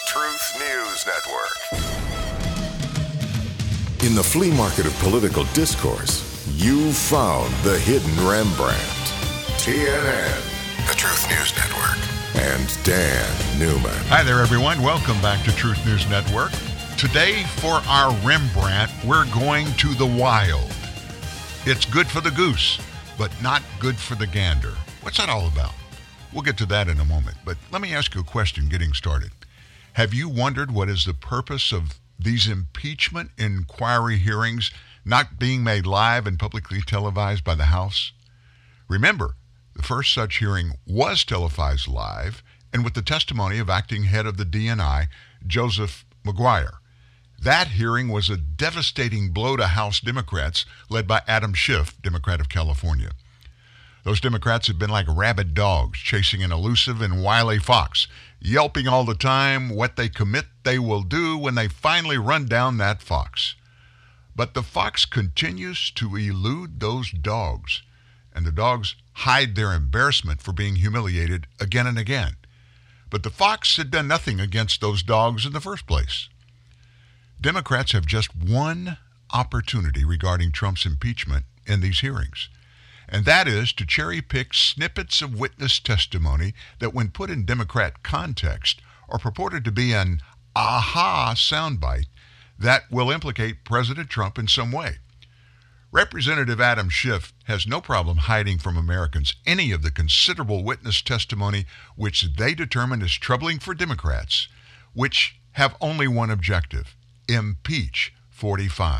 Truth News Network. In the flea market of political discourse, you found the hidden Rembrandt. TNN, the Truth News Network, and Dan Newman. Hi there, everyone. Welcome back to Truth News Network. Today, for our Rembrandt, we're going to the wild. It's good for the goose, but not good for the gander. What's that all about? We'll get to that in a moment, but let me ask you a question getting started. Have you wondered what is the purpose of these impeachment inquiry hearings not being made live and publicly televised by the House? Remember, the first such hearing was televised live and with the testimony of acting head of the DNI, Joseph Maguire. That hearing was a devastating blow to House Democrats led by Adam Schiff, Democrat of California. Those Democrats have been like rabid dogs chasing an elusive and wily fox, yelping all the time what they commit they will do when they finally run down that fox. But the fox continues to elude those dogs, and the dogs hide their embarrassment for being humiliated again and again. But the fox had done nothing against those dogs in the first place. Democrats have just one opportunity regarding Trump's impeachment in these hearings, and that is to cherry-pick snippets of witness testimony that, when put in Democrat context, are purported to be an aha soundbite that will implicate President Trump in some way. Representative Adam Schiff has no problem hiding from Americans any of the considerable witness testimony which they determine is troubling for Democrats, which have only one objective: impeach 45.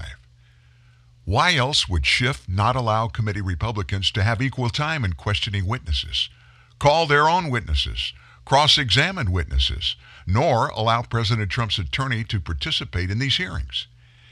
Why else would Schiff not allow committee Republicans to have equal time in questioning witnesses, call their own witnesses, cross-examine witnesses, nor allow President Trump's attorney to participate in these hearings?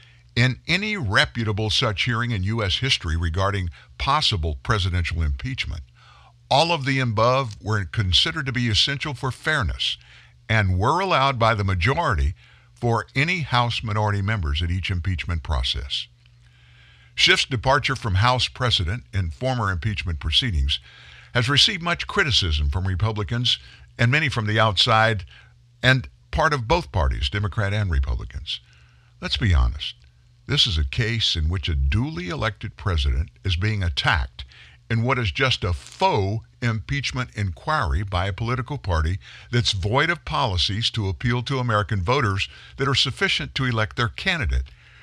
In any reputable such hearing in U.S. history regarding possible presidential impeachment, all of the above were considered to be essential for fairness and were allowed by the majority for any House minority members at each impeachment process. Schiff's departure from House precedent in former impeachment proceedings has received much criticism from Republicans and many from the outside and part of both parties, Democrat and Republicans. Let's be honest. This is a case in which a duly elected president is being attacked in what is just a faux impeachment inquiry by a political party that's void of policies to appeal to American voters that are sufficient to elect their candidate.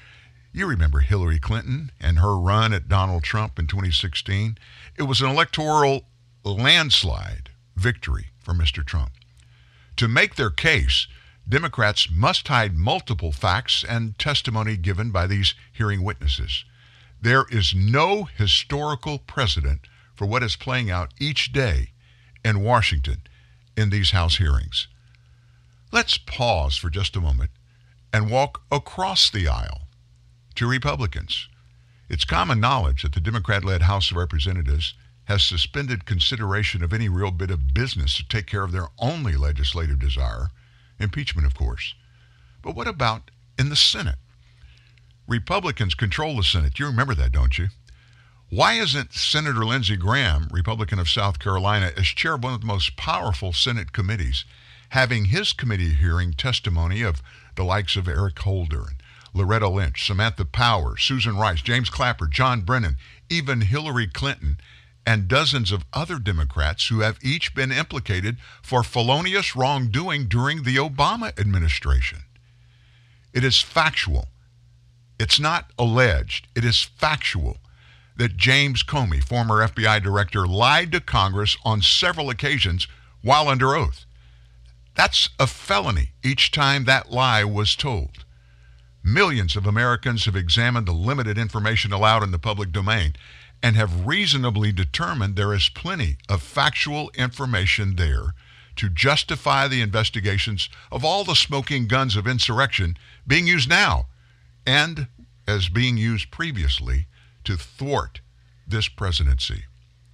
You remember Hillary Clinton and her run at Donald Trump in 2016. It was an electoral landslide victory for Mr. Trump. To make their case, Democrats must hide multiple facts and testimony given by these hearing witnesses. There is no historical precedent for what is playing out each day in Washington in these House hearings. Let's pause for just a moment and walk across the aisle to Republicans. It's common knowledge that the Democrat-led House of Representatives has suspended consideration of any real bit of business to take care of their only legislative desire, impeachment, of course. But what about in the Senate? Republicans control the Senate. You remember that, don't you? Why isn't Senator Lindsey Graham, Republican of South Carolina, as chair of one of the most powerful Senate committees, having his committee hearing testimony of the likes of Eric Holder and Loretta Lynch, Samantha Power, Susan Rice, James Clapper, John Brennan, even Hillary Clinton, and dozens of other Democrats who have each been implicated for felonious wrongdoing during the Obama administration? It is factual. It's not alleged. It is factual that James Comey, former FBI director, lied to Congress on several occasions while under oath. That's a felony each time that lie was told. Millions of Americans have examined the limited information allowed in the public domain and have reasonably determined there is plenty of factual information there to justify the investigations of all the smoking guns of insurrection being used now and as being used previously to thwart this presidency.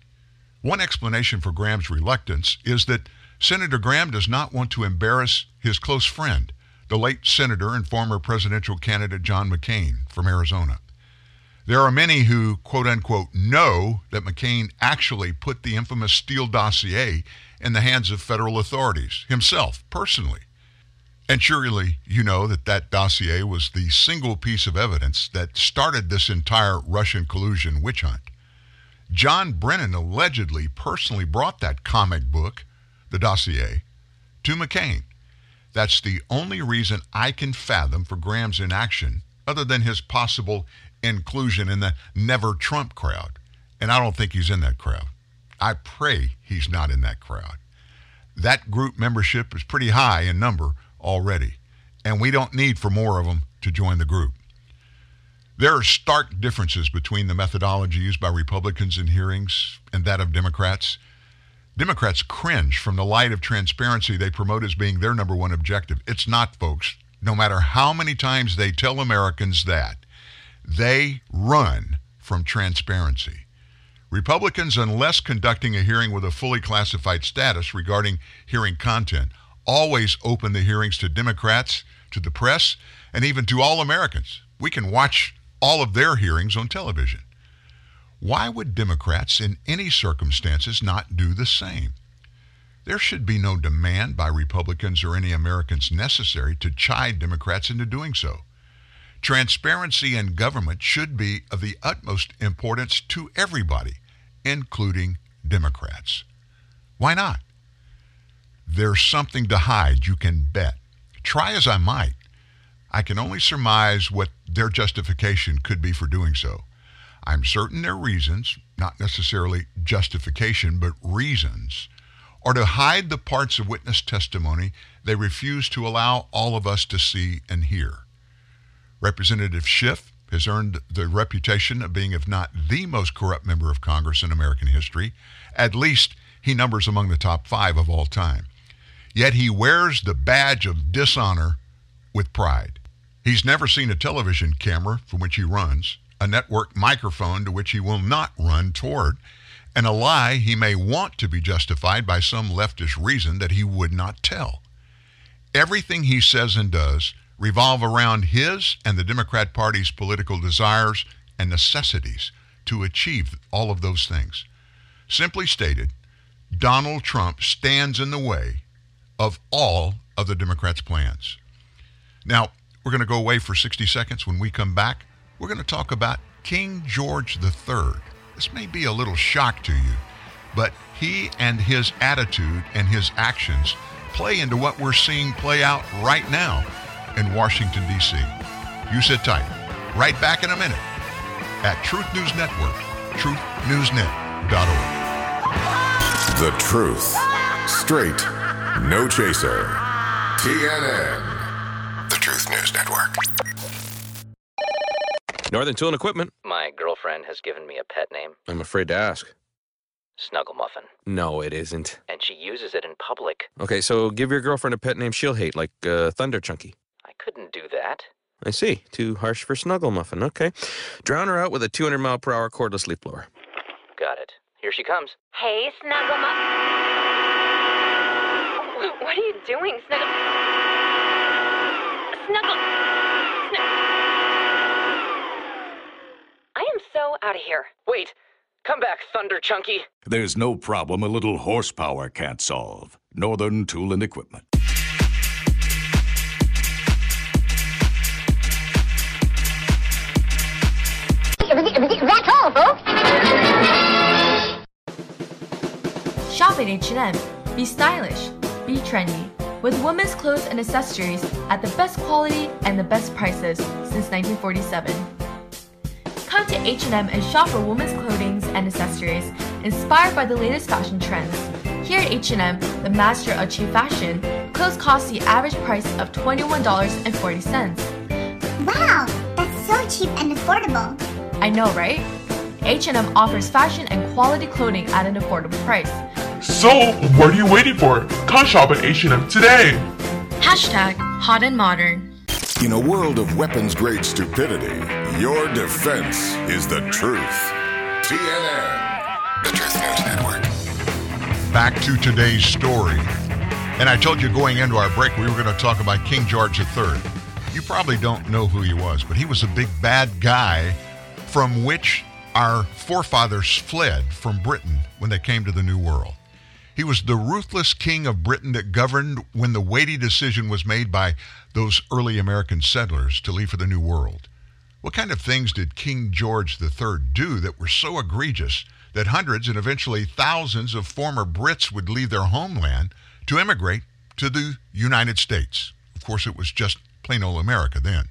One explanation for Graham's reluctance is that Senator Graham does not want to embarrass his close friend, the late Senator and former presidential candidate John McCain from Arizona. There are many who, quote-unquote, know that McCain actually put the infamous Steele dossier in the hands of federal authorities, himself, personally. And surely you know that dossier was the single piece of evidence that started this entire Russian collusion witch hunt. John Brennan allegedly personally brought that comic book, the dossier, to McCain. That's the only reason I can fathom for Graham's inaction, other than his possible inclusion in the Never Trump crowd. And I don't think he's in that crowd. I pray he's not in that crowd. That group membership is pretty high in number already, and we don't need for more of them to join the group. There are stark differences between the methodology used by Republicans in hearings and that of Democrats. Democrats cringe from the light of transparency they promote as being their number one objective. It's not, folks. No matter how many times they tell Americans that, they run from transparency. Republicans, unless conducting a hearing with a fully classified status regarding hearing content, always open the hearings to Democrats, to the press, and even to all Americans. We can watch all of their hearings on television. Why would Democrats in any circumstances not do the same? There should be no demand by Republicans or any Americans necessary to chide Democrats into doing so. Transparency in government should be of the utmost importance to everybody, including Democrats. Why not? There's something to hide, you can bet. Try as I might, I can only surmise what their justification could be for doing so. I'm certain their reasons, not necessarily justification, but reasons, are to hide the parts of witness testimony they refuse to allow all of us to see and hear. Representative Schiff has earned the reputation of being, if not the most corrupt member of Congress in American history. At least he numbers among the top 5 of all time. Yet he wears the badge of dishonor with pride. He's never seen a television camera from which he runs, a network microphone to which he will not run toward, and a lie he may want to be justified by some leftist reason that he would not tell. Everything he says and does revolve around his and the Democrat Party's political desires and necessities to achieve all of those things. Simply stated, Donald Trump stands in the way of all of the Democrats' plans. Now, we're going to go away for 60 seconds. When we come back, we're going to talk about King George III. This may be a little shock to you, but he and his attitude and his actions play into what we're seeing play out right now in Washington, D.C. You sit tight. Right back in a minute at Truth News Network, truthnewsnet.org. The truth. Straight. No chaser. TNN. The Truth News Network. Northern Tool and Equipment. My girlfriend has given me a pet name. I'm afraid to ask. Snuggle Muffin. No, it isn't. And she uses it in public. Okay, so give your girlfriend a pet name she'll hate, like Thunder Chunky. I couldn't do that. I see. Too harsh for Snuggle Muffin. Okay. Drown her out with a 200-mile-per-hour cordless leaf blower. Got it. Here she comes. Hey, Snuggle Muffin. What are you doing, Snuggle? I am so out of here. Wait. Come back, Thunder Chunky. There's no problem a little horsepower can't solve. Northern Tool and Equipment. That's all, folks. Shop at H&M. Be stylish. Be trendy. With women's clothes and accessories at the best quality and the best prices since 1947. Come to H&M and shop for women's clothing and accessories inspired by the latest fashion trends. Here at H&M, the master of cheap fashion, clothes cost the average price of $21.40. Wow, that's so cheap and affordable. I know, right? H&M offers fashion and quality clothing at an affordable price. So, what are you waiting for? Come shop at H&M today. Hashtag hot and modern. In a world of weapons-grade stupidity, your defense is the truth. TNN. The Truth News Network. Back to today's story. And I told you going into our break we were going to talk about King George III. You probably don't know who he was, but he was a big bad guy from which our forefathers fled from Britain when they came to the New World. He was the ruthless king of Britain that governed when the weighty decision was made by those early American settlers to leave for the New World. What kind of things did King George III do that were so egregious that hundreds and eventually thousands of former Brits would leave their homeland to immigrate to the United States? Of course, it was just plain old America then.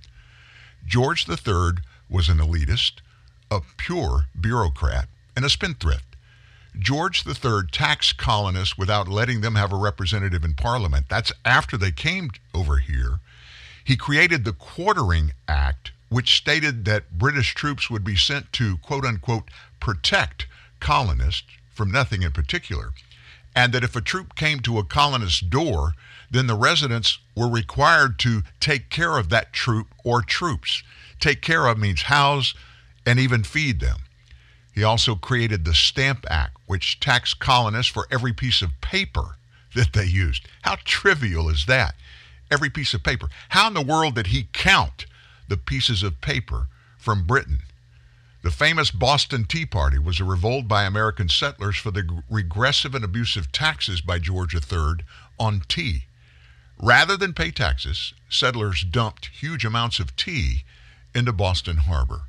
George III was an elitist, a pure bureaucrat, and a spendthrift. George III taxed colonists without letting them have a representative in Parliament. That's after they came over here. He created the Quartering Act, which stated that British troops would be sent to, quote-unquote, protect colonists from nothing in particular, and that if a troop came to a colonist's door, then the residents were required to take care of that troop or troops. Take care of means house and even feed them. He also created the Stamp Act, which taxed colonists for every piece of paper that they used. How trivial is that? Every piece of paper. How in the world did he count the pieces of paper from Britain? The famous Boston Tea Party was a revolt by American settlers for the regressive and abusive taxes by George III on tea. Rather than pay taxes, settlers dumped huge amounts of tea into Boston Harbor.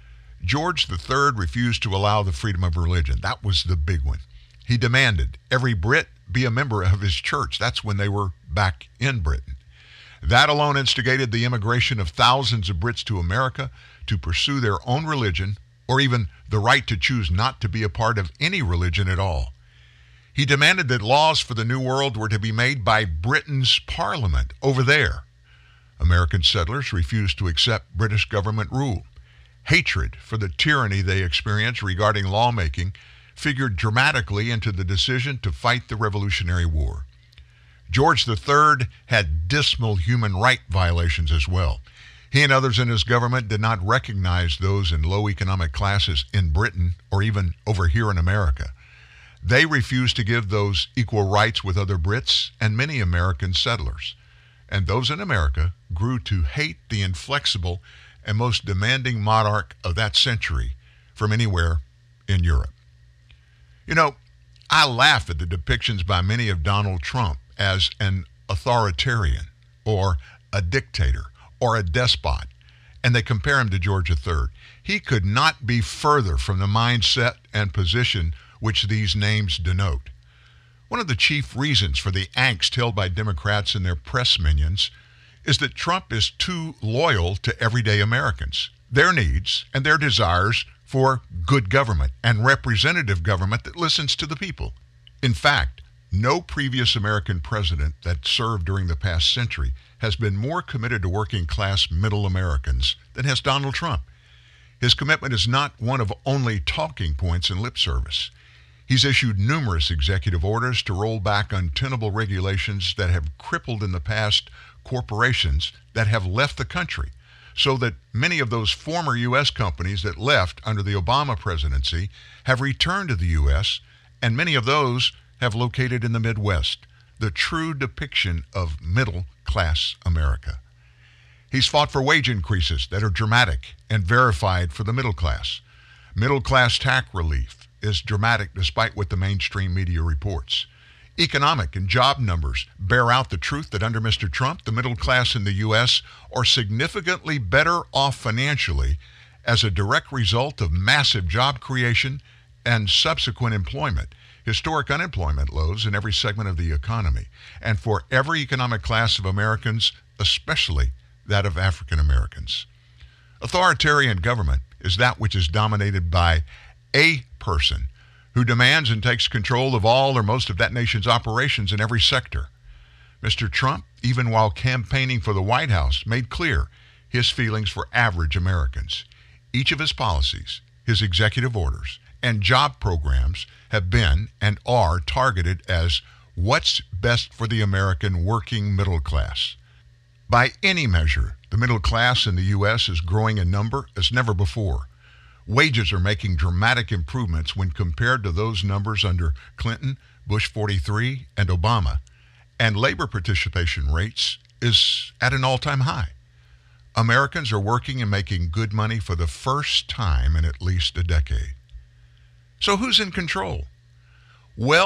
George III refused to allow the freedom of religion. That was the big one. He demanded every Brit be a member of his church. That's when they were back in Britain. That alone instigated the immigration of thousands of Brits to America to pursue their own religion, or even the right to choose not to be a part of any religion at all. He demanded that laws for the New World were to be made by Britain's Parliament over there. American settlers refused to accept British government rule. Hatred for the tyranny they experienced regarding lawmaking figured dramatically into the decision to fight the Revolutionary War. George III had dismal human rights violations as well. He and others in his government did not recognize those in low economic classes in Britain or even over here in America. They refused to give those equal rights with other Brits and many American settlers. And those in America grew to hate the inflexible and most demanding monarch of that century from anywhere in Europe. You know, I laugh at the depictions by many of Donald Trump as an authoritarian or a dictator or a despot, and they compare him to George III. He could not be further from the mindset and position which these names denote. One of the chief reasons for the angst held by Democrats and their press minions is that Trump is too loyal to everyday Americans, their needs and their desires for good government and representative government that listens to the people. In fact, no previous American president that served during the past century has been more committed to working class middle Americans than has Donald Trump. His commitment is not one of only talking points and lip service. He's issued numerous executive orders to roll back untenable regulations that have crippled in the past corporations that have left the country, so that many of those former U.S. companies that left under the Obama presidency have returned to the U.S., and many of those have located in the Midwest, the true depiction of middle-class America. He's fought for wage increases that are dramatic and verified for the middle class. Middle-class tax relief is dramatic despite what the mainstream media reports. Economic and job numbers bear out the truth that under Mr. Trump, the middle class in the U.S. are significantly better off financially as a direct result of massive job creation and subsequent employment, historic unemployment lows in every segment of the economy, and for every economic class of Americans, especially that of African Americans. Authoritarian government is that which is dominated by a person who demands and takes control of all or most of that nation's operations in every sector. Mr. Trump, even while campaigning for the White House, made clear his feelings for average Americans. Each of his policies, his executive orders, and job programs have been and are targeted as what's best for the American working middle class. By any measure, the middle class in the U.S. is growing in number as never before. Wages are making dramatic improvements when compared to those numbers under Clinton, Bush 43, and Obama, and labor participation rates is at an all-time high. Americans are working and making good money for the first time in at least a decade. So who's in control? Well,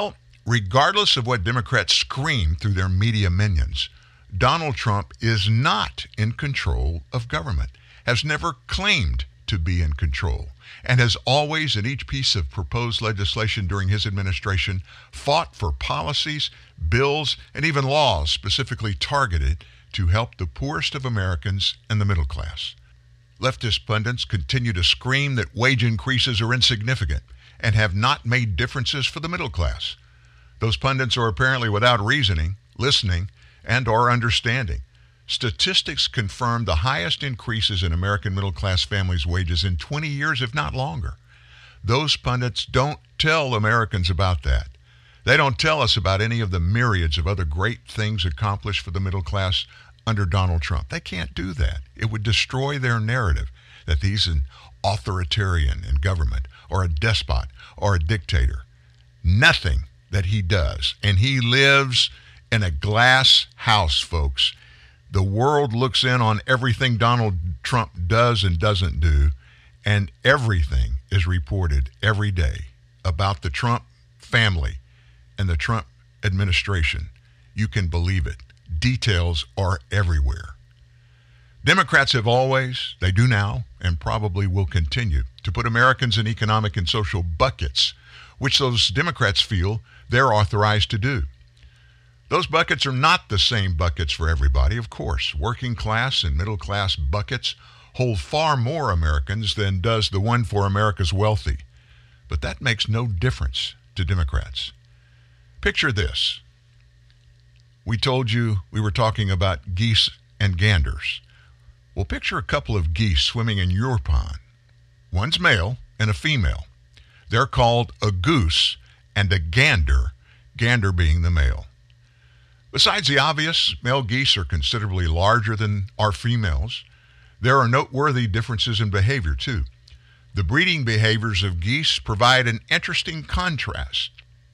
regardless of what Democrats scream through their media minions, Donald Trump is not in control of government, has never claimed to be in control, and has always, in each piece of proposed legislation during his administration, fought for policies, bills, and even laws specifically targeted to help the poorest of Americans and the middle class. Leftist pundits continue to scream that wage increases are insignificant and have not made differences for the middle class. Those pundits are apparently without reasoning, listening, and or understanding. Statistics confirm the highest increases in American middle-class families' wages in 20 years, if not longer. Those pundits don't tell Americans about that. They don't tell us about any of the myriads of other great things accomplished for the middle class under Donald Trump. They can't do that. It would destroy their narrative that he's an authoritarian in government or a despot or a dictator. Nothing that he does. And he lives in a glass house, folks. The world looks in on everything Donald Trump does and doesn't do, and everything is reported every day about the Trump family and the Trump administration. You can believe it. Details are everywhere. Democrats have always, they do now, and probably will continue to put Americans in economic and social buckets, which those Democrats feel they're authorized to do. Those buckets are not the same buckets for everybody, of course. Working class and middle class buckets hold far more Americans than does the one for America's wealthy. But that makes no difference to Democrats. Picture this. We told you we were talking about geese and ganders. Well, picture a couple of geese swimming in your pond. One's male and a female. They're called a goose and a gander, gander being the male. Besides the obvious, male geese are considerably larger than our females. There are noteworthy differences in behavior, too. The breeding behaviors of geese provide an interesting contrast.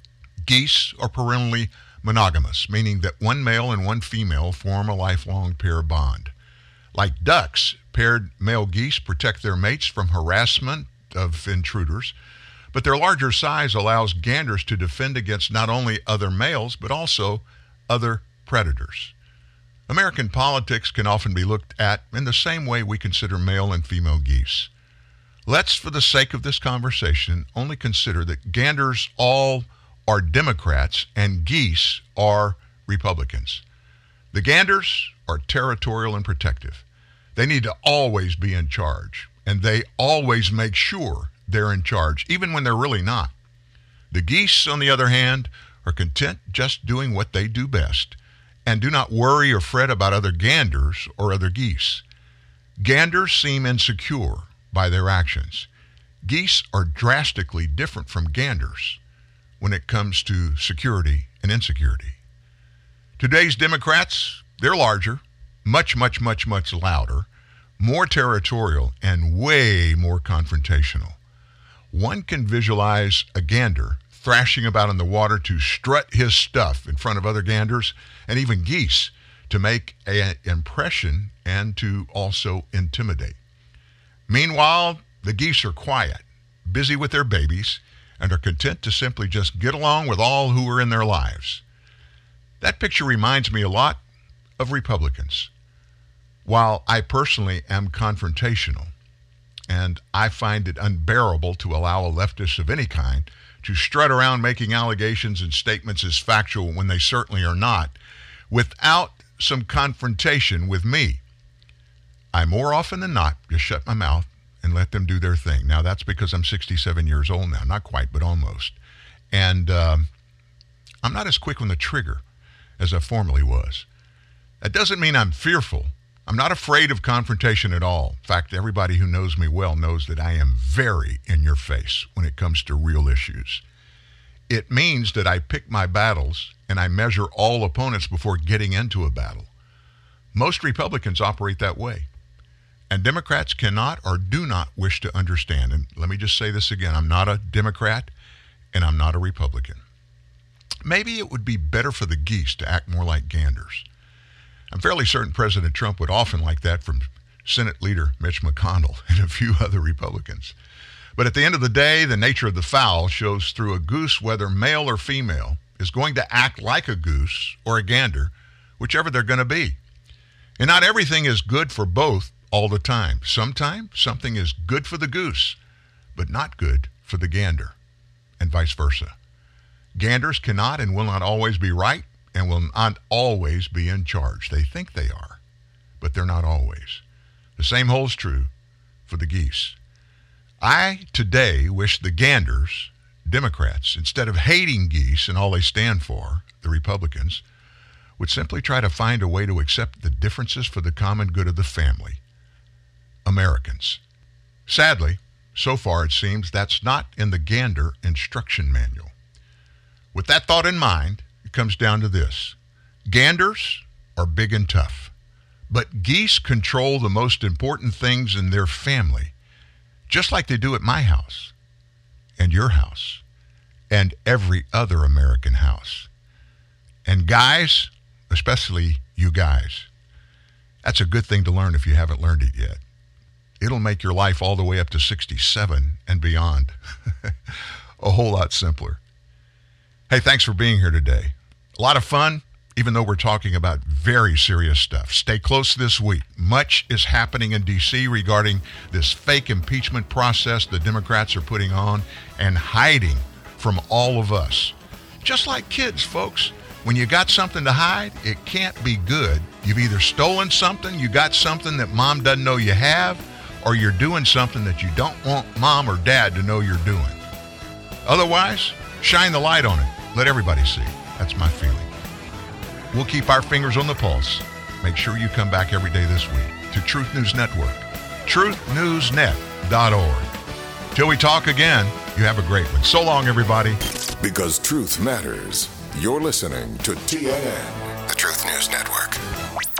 Geese are perennially monogamous, meaning that one male and one female form a lifelong pair bond. Like ducks, paired male geese protect their mates from harassment of intruders, but their larger size allows ganders to defend against not only other males, but also other predators. American politics can often be looked at in the same way we consider male and female geese. Let's, for the sake of this conversation, only consider that ganders all are Democrats and geese are Republicans. The ganders are territorial and protective. They need to always be in charge, and they always make sure they're in charge, even when they're really not. The geese, on the other hand, are content just doing what they do best and do not worry or fret about other ganders or other geese. Ganders seem insecure by their actions. Geese are drastically different from ganders when it comes to security and insecurity. Today's Democrats, they're larger, much louder, more territorial, and way more confrontational. One can visualize a gander thrashing about in the water to strut his stuff in front of other ganders and even geese to make an impression and to also intimidate. Meanwhile, the geese are quiet, busy with their babies, and are content to simply just get along with all who are in their lives. That picture reminds me a lot of Republicans. While I personally am confrontational, and I find it unbearable to allow a leftist of any kind to strut around making allegations and statements as factual when they certainly are not, without some confrontation with me, I more often than not just shut my mouth and let them do their thing. Now, that's because I'm 67 years old now. Not quite, but almost. And I'm not as quick on the trigger as I formerly was. That doesn't mean I'm fearful. I'm not afraid of confrontation at all. In fact, everybody who knows me well knows that I am very in your face when it comes to real issues. It means that I pick my battles and I measure all opponents before getting into a battle. Most Republicans operate that way. And Democrats cannot or do not wish to understand. And let me just say this again. I'm not a Democrat and I'm not a Republican. Maybe it would be better for the geese to act more like ganders. I'm fairly certain President Trump would often like that from Senate Leader Mitch McConnell and a few other Republicans. But at the end of the day, the nature of the fowl shows through a goose, whether male or female, is going to act like a goose or a gander, whichever they're going to be. And not everything is good for both all the time. Sometimes something is good for the goose, but not good for the gander, and vice versa. Ganders cannot and will not always be right and will not always be in charge. They think they are, but they're not always. The same holds true for the geese. I today wish the ganders, Democrats, instead of hating geese and all they stand for, the Republicans, would simply try to find a way to accept the differences for the common good of the family, Americans. Sadly, so far it seems that's not in the gander instruction manual. With that thought in mind, it comes down to this. Ganders are big and tough, but geese control the most important things in their family, just like they do at my house and your house and every other American house. And guys, especially you guys, that's a good thing to learn if you haven't learned it yet. It'll make your life all the way up to 67 and beyond a whole lot simpler. Hey, thanks for being here today. A lot of fun, even though we're talking about very serious stuff. Stay close this week. Much is happening in D.C. regarding this fake impeachment process the Democrats are putting on and hiding from all of us. Just like kids, folks. When you got something to hide, it can't be good. You've either stolen something, you got something that mom doesn't know you have, or you're doing something that you don't want mom or dad to know you're doing. Otherwise, shine the light on it. Let everybody see. That's my feeling. We'll keep our fingers on the pulse. Make sure you come back every day this week to Truth News Network, truthnewsnet.org. Till we talk again, you have a great one. So long, everybody. Because truth matters. You're listening to TNN, The Truth News Network.